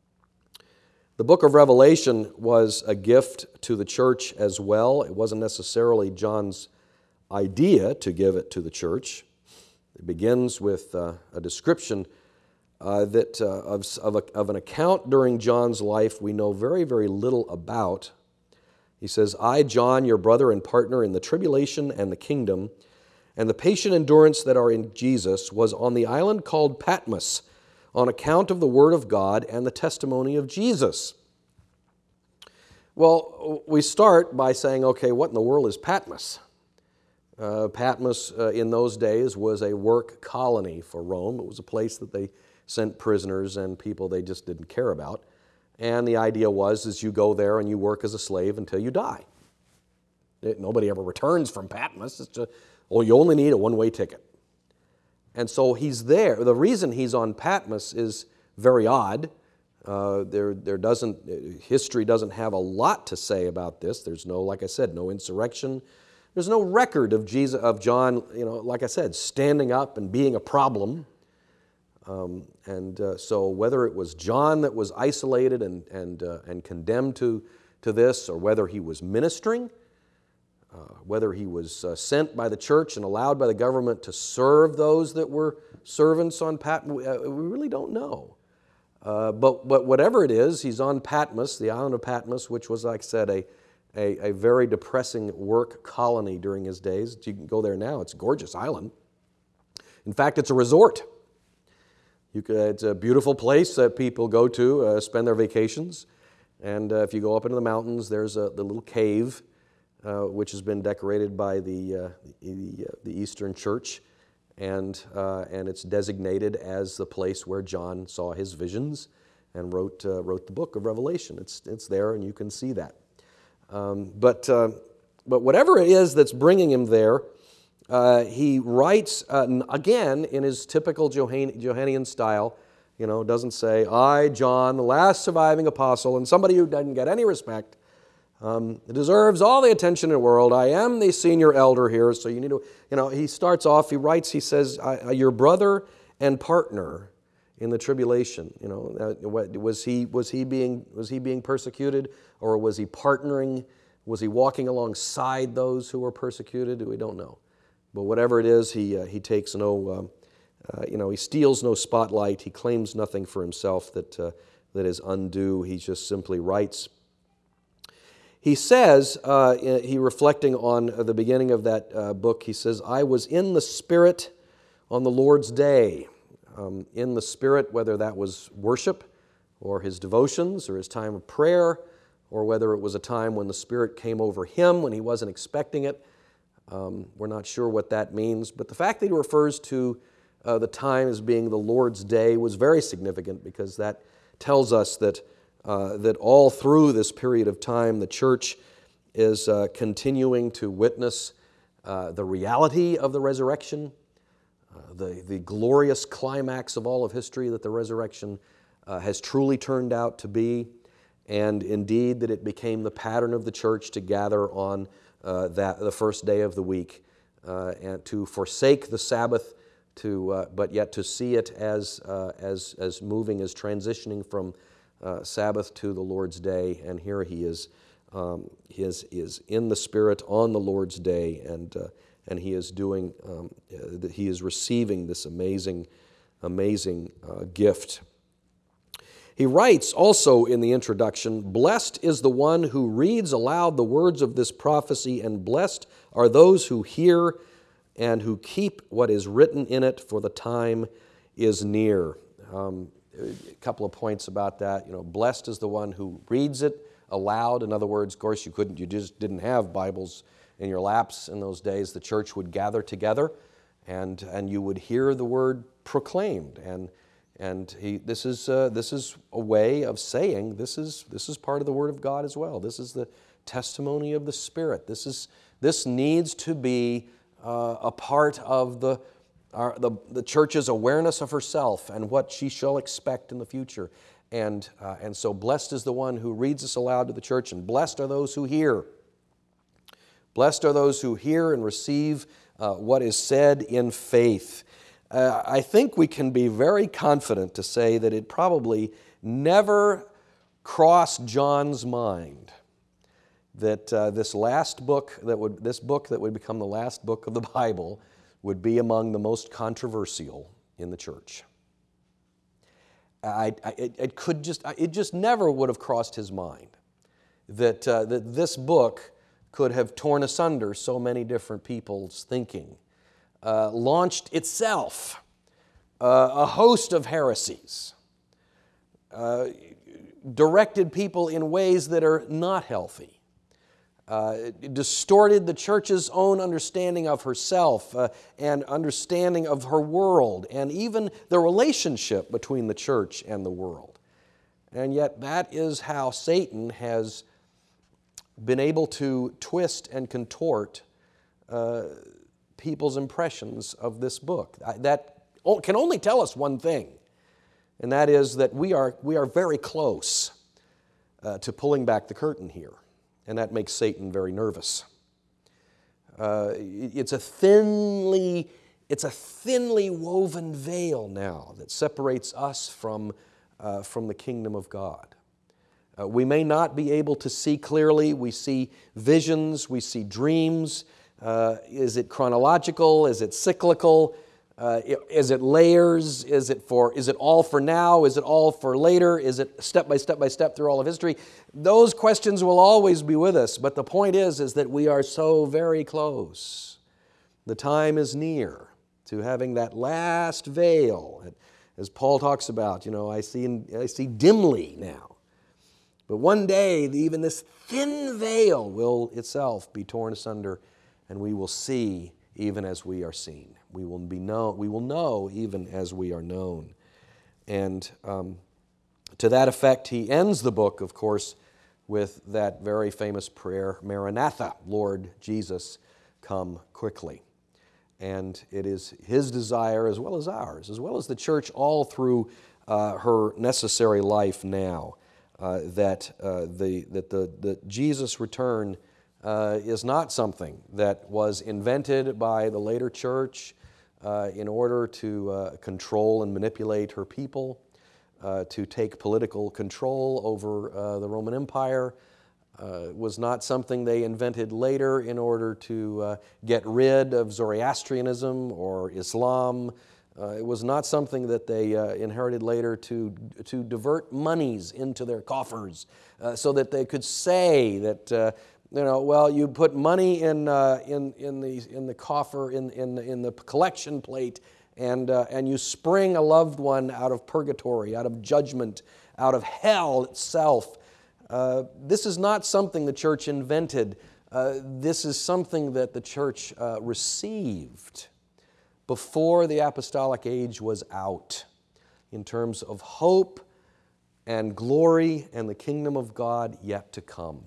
[SPEAKER 1] The book of Revelation was a gift to the church as well. It wasn't necessarily John's idea to give it to the church. It begins with uh, a description Uh, that uh, of, of, a, of an account during John's life we know very, very little about. He says, I, John, your brother and partner in the tribulation and the kingdom, and the patient endurance that are in Jesus, was on the island called Patmos, on account of the word of God and the testimony of Jesus. Well, we start by saying, okay, what in the world is Patmos? Uh, Patmos uh, in those days was a work colony for Rome. It was a place that they sent prisoners and people they just didn't care about. And the idea was is you go there and you work as a slave until you die. It, nobody ever returns from Patmos. It's just, well, you only need a one-way ticket. And so he's there. The reason he's on Patmos is very odd. Uh, there, there doesn't, history doesn't have a lot to say about this. There's no, like I said, no insurrection. There's no record of Jesus, of John, you know, like I said, standing up and being a problem. Um, and uh, so whether it was John that was isolated and, and, uh, and condemned to, to this, or whether he was ministering, uh, whether he was uh, sent by the church and allowed by the government to serve those that were servants on Patmos, we, uh, we really don't know. Uh, but, but whatever it is, he's on Patmos, the island of Patmos, which was, like I said, a, a, a very depressing work colony during his days. You can go there now. It's a gorgeous island. In fact, it's a resort. You could, it's a beautiful place that people go to, uh, spend their vacations. And uh, if you go up into the mountains, there's a, the little cave, uh, which has been decorated by the, uh, the, uh, the Eastern Church. And, uh, and it's designated as the place where John saw his visions and wrote, uh, wrote the book of Revelation. It's, it's there, and you can see that. Um, but, uh, but whatever it is that's bringing him there, uh, he writes, uh, again, in his typical Johann- Johannian style. You know, doesn't say, I, John, the last surviving apostle, and somebody who doesn't get any respect, um, deserves all the attention in the world. I am the senior elder here, so you need to, you know, he starts off, he writes, he says, I, your brother and partner in the tribulation. You know, was he, was he being, was he being persecuted, or was he partnering? Was he walking alongside those who were persecuted? We don't know. But whatever it is, he, uh, he takes no, um, uh, you know, he steals no spotlight. He claims nothing for himself that, uh, that is undue. He just simply writes. He says, uh, he reflecting on the beginning of that uh, book, he says, I was in the Spirit on the Lord's day. Um, in the Spirit, whether that was worship or his devotions or his time of prayer, or whether it was a time when the Spirit came over him when he wasn't expecting it. Um, we're not sure what that means, but the fact that he refers to uh, the time as being the Lord's Day was very significant, because that tells us that, uh, that all through this period of time, the church is uh, continuing to witness uh, the reality of the resurrection, uh, the, the glorious climax of all of history that the resurrection uh, has truly turned out to be, and indeed that it became the pattern of the church to gather on Uh, that the first day of the week, uh, and to forsake the Sabbath, to uh, but yet to see it as uh, as as moving, as transitioning from uh, Sabbath to the Lord's Day. And here he is, um, he is is in the Spirit on the Lord's Day, and uh, and he is doing, um, he is receiving this amazing, amazing uh, gift. He writes also in the introduction, blessed is the one who reads aloud the words of this prophecy, and blessed are those who hear and who keep what is written in it, for the time is near. Um, a couple of points about that. You know, blessed is the one who reads it aloud. In other words, of course, you couldn't, you just didn't have Bibles in your laps in those days. The church would gather together, and and you would hear the word proclaimed. And And he, this is uh, this is a way of saying this is this is part of the Word of God as well. This is the testimony of the Spirit. This is this needs to be uh, a part of the, our, the the church's awareness of herself and what she shall expect in the future. And uh, and so blessed is the one who reads this aloud to the church, and blessed are those who hear. Blessed are those who hear and receive uh, what is said in faith. Uh, I think we can be very confident to say that it probably never crossed John's mind that uh, this last book that would this book that would become the last book of the Bible would be among the most controversial in the church. I, I, it, it could just it just never would have crossed his mind that uh, that this book could have torn asunder so many different people's thinking. Uh, launched itself uh, a host of heresies, uh, directed people in ways that are not healthy, uh, distorted the church's own understanding of herself uh, and understanding of her world, and even the relationship between the church and the world. And yet that is how Satan has been able to twist and contort uh, people's impressions of this book. That can only tell us one thing, and that is that we are, we are very close uh, to pulling back the curtain here, and that makes Satan very nervous. Uh, it's a thinly, it's a thinly woven veil now that separates us from, uh, from the kingdom of God. Uh, we may not be able to see clearly. We see visions, we see dreams. Uh, is it chronological? Is it cyclical? Uh, is it layers? Is it for? Is it all for now? Is it all for later? Is it step by step by step through all of history? Those questions will always be with us. But the point is, is that we are so very close. The time is near to having that last veil. as Paul talks about, you know, I see, in, I see dimly now. But one day, even this thin veil will itself be torn asunder, and we will see even as we are seen. We will be know, we will know even as we are known. And um, to that effect, he ends the book, of course, with that very famous prayer, Maranatha, Lord Jesus, come quickly. And it is his desire as well as ours, as well as the church all through uh, her necessary life now, uh, that, uh, the, that the, the Jesus' return uh, is not something that was invented by the later church uh, in order to uh, control and manipulate her people, uh, to take political control over uh, the Roman Empire. Uh, it was not something they invented later in order to uh, get rid of Zoroastrianism or Islam. Uh, it was not something that they uh, inherited later to, to divert monies into their coffers uh, so that they could say that, uh, you know, well, you put money in, uh, in, in, the, in the coffer, in, in, in the collection plate, and, uh, and you spring a loved one out of purgatory, out of judgment, out of hell itself. Uh, this is not something the church invented. Uh, this is something that the church uh, received before the apostolic age was out in terms of hope and glory and the kingdom of God yet to come.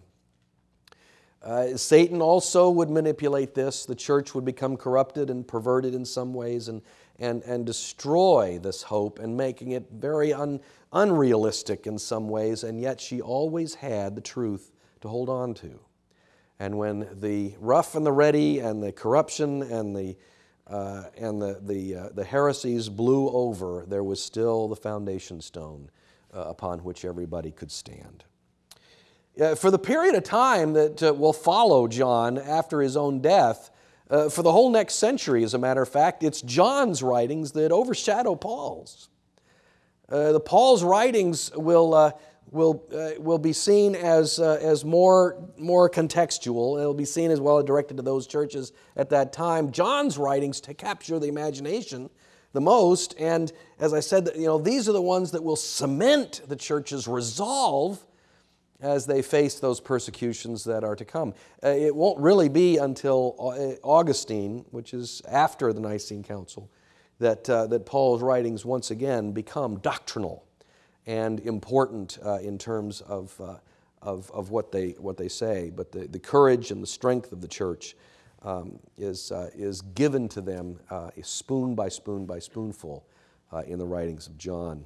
[SPEAKER 1] Uh, Satan also would manipulate this. The church would become corrupted and perverted in some ways and, and, and destroy this hope and making it very un, unrealistic in some ways, and yet she always had the truth to hold on to. And when the rough and the ready and the corruption and the, uh, and the, the, uh, the heresies blew over, there was still the foundation stone uh, upon which everybody could stand. Uh, for the period of time that uh, will follow John after his own death, uh, for the whole next century, as a matter of fact, it's John's writings that overshadow Paul's. Uh, the Paul's writings will, uh, will, uh, will be seen as, uh, as more, more contextual. It will be seen as well directed to those churches at that time. John's writings to capture the imagination the most, and as I said, you know, these are the ones that will cement the church's resolve as they face those persecutions that are to come. Uh, it won't really be until Augustine, which is after the Nicene Council, that, uh, that Paul's writings once again become doctrinal and important uh, in terms of, uh, of, of what, they, what they say. But the, the courage and the strength of the church um, is, uh, is given to them uh, spoon by spoon by spoonful uh, in the writings of John.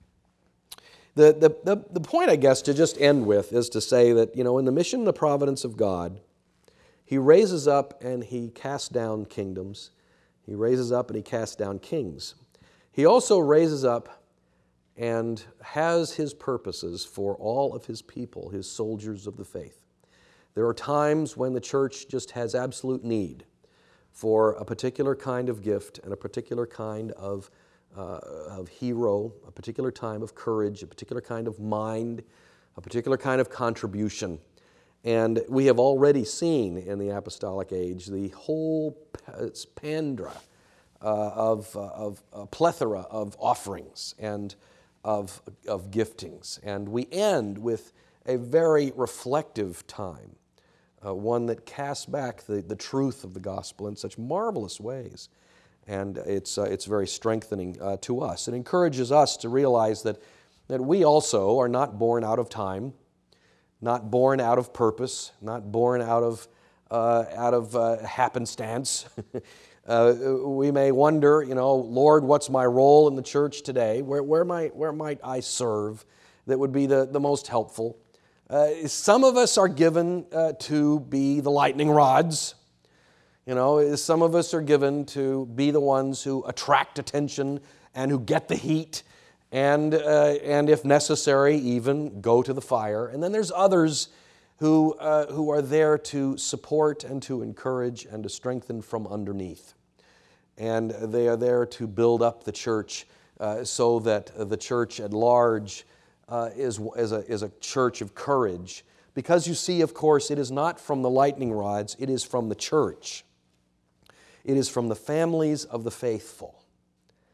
[SPEAKER 1] The, the, the, the point, I guess, to just end with is to say that, you know, in the mission and the providence of God, He raises up and He casts down kingdoms. He raises up and He casts down kings. He also raises up and has His purposes for all of His people, His soldiers of the faith. There are times when the church just has absolute need for a particular kind of gift and a particular kind of Uh, of hero, a particular time of courage, a particular kind of mind, a particular kind of contribution. And we have already seen in the apostolic age the whole pandra uh, of, uh, of a plethora of offerings and of, of giftings. And we end with a very reflective time, uh, one that casts back the, the truth of the gospel in such marvelous ways. And it's, uh, it's very strengthening uh, to us. It encourages us to realize that, that we also are not born out of time, not born out of purpose, not born out of, uh, out of uh, happenstance. uh, we may wonder, you know, Lord, what's my role in the church today? Where, where, might, where might I serve that would be the, the most helpful? Uh, some of us are given uh, to be the lightning rods. You know, some of us are given to be the ones who attract attention and who get the heat and, uh, and if necessary, even go to the fire. And then there's others who, uh, who are there to support and to encourage and to strengthen from underneath. And they are there to build up the church uh, so that the church at large uh, is, is, a, is a church of courage. Because you see, of course, it is not from the lightning rods, it is from the church. It is from the families of the faithful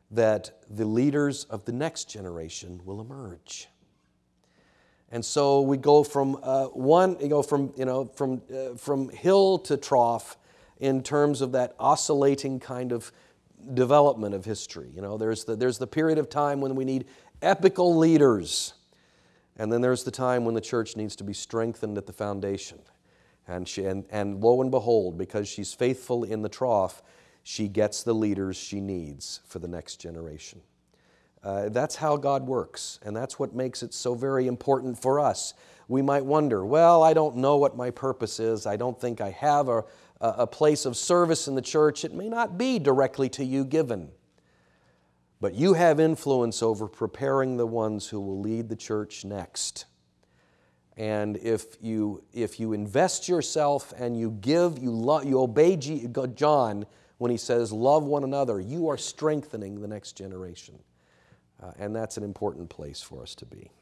[SPEAKER 1] that the leaders of the next generation will emerge. And so we go from uh, one, you go from you know from uh, from hill to trough in terms of that oscillating kind of development of history. You know, there's the there's the period of time when we need epical leaders, and then there's the time when the church needs to be strengthened at the foundation. And she and, and lo and behold, because she's faithful in the trough, she gets the leaders she needs for the next generation. Uh, that's how God works, and that's what makes it so very important for us. We might wonder, well, I don't know what my purpose is. I don't think I have a, a place of service in the church. It may not be directly to you given, but you have influence over preparing the ones who will lead the church next. And if you, if you invest yourself and you give, you, lo- you obey G- John when he says, love one another, you are strengthening the next generation. Uh, and that's an important place for us to be.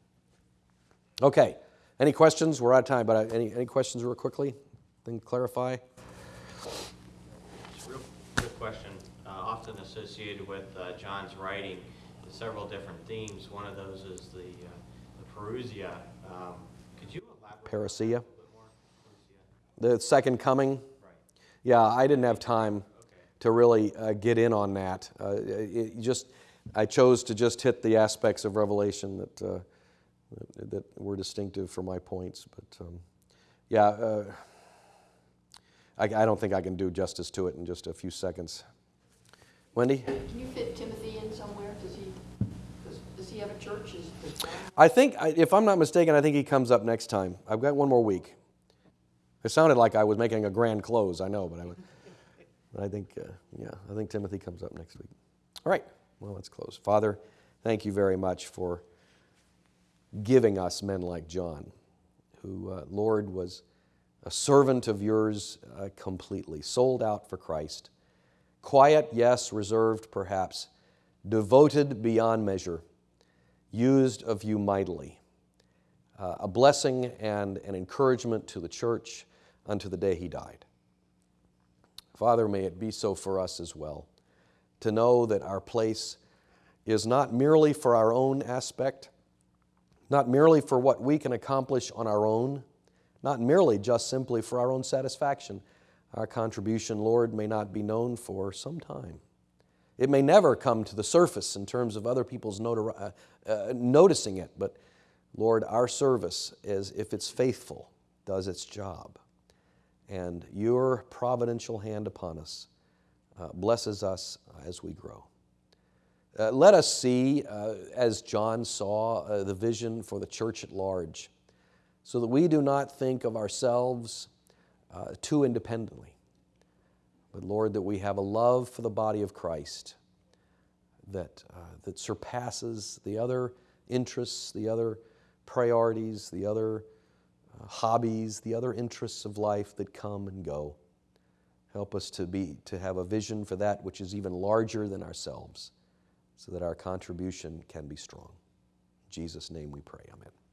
[SPEAKER 1] Okay, any questions? We're out of time, but any, any questions real quickly? Then clarify?
[SPEAKER 2] Just a real quick question. Uh, often associated with uh, John's writing is several different themes. One of those is the, uh, the parousia. Um, could you elaborate
[SPEAKER 1] Parousia?
[SPEAKER 2] a little bit more? Parousia.
[SPEAKER 1] The second coming?
[SPEAKER 2] Right.
[SPEAKER 1] Yeah, I didn't have time
[SPEAKER 2] Okay.
[SPEAKER 1] to really uh, get in on that. Uh, it just... I chose to just hit the aspects of Revelation that uh, that, that were distinctive for my points. But um, yeah, uh, I, I don't think I can do justice to it in just a few seconds. Wendy?
[SPEAKER 3] Can you fit Timothy in somewhere? Does he does, does he have a church? Is, is
[SPEAKER 1] I think, if I'm not mistaken, I think he comes up next time. I've got one more week. It sounded like I was making a grand close, I know, but I, but I think, uh, yeah, I think Timothy comes up next week. All right. Well, let's close. Father, thank you very much for giving us men like John, who, uh, Lord, was a servant of yours uh, completely, sold out for Christ. Quiet, yes, reserved perhaps, devoted beyond measure, used of you mightily. Uh, a blessing and an encouragement to the church unto the day he died. Father, may it be so for us as well, to know that our place is not merely for our own aspect, not merely for what we can accomplish on our own, not merely just simply for our own satisfaction. Our contribution, Lord, may not be known for some time. It may never come to the surface in terms of other people's notori- uh, uh, noticing it, but Lord, our service, is, if it's faithful, does its job. And your providential hand upon us Uh, blesses us as we grow. Uh, let us see, uh, as John saw, uh, the vision for the church at large, so that we do not think of ourselves uh, too independently, but Lord, that we have a love for the body of Christ that, uh, that surpasses the other interests, the other priorities, the other uh, hobbies, the other interests of life that come and go. Help us to be to have a vision for that which is even larger than ourselves, so that our contribution can be strong. In Jesus' name we pray, amen.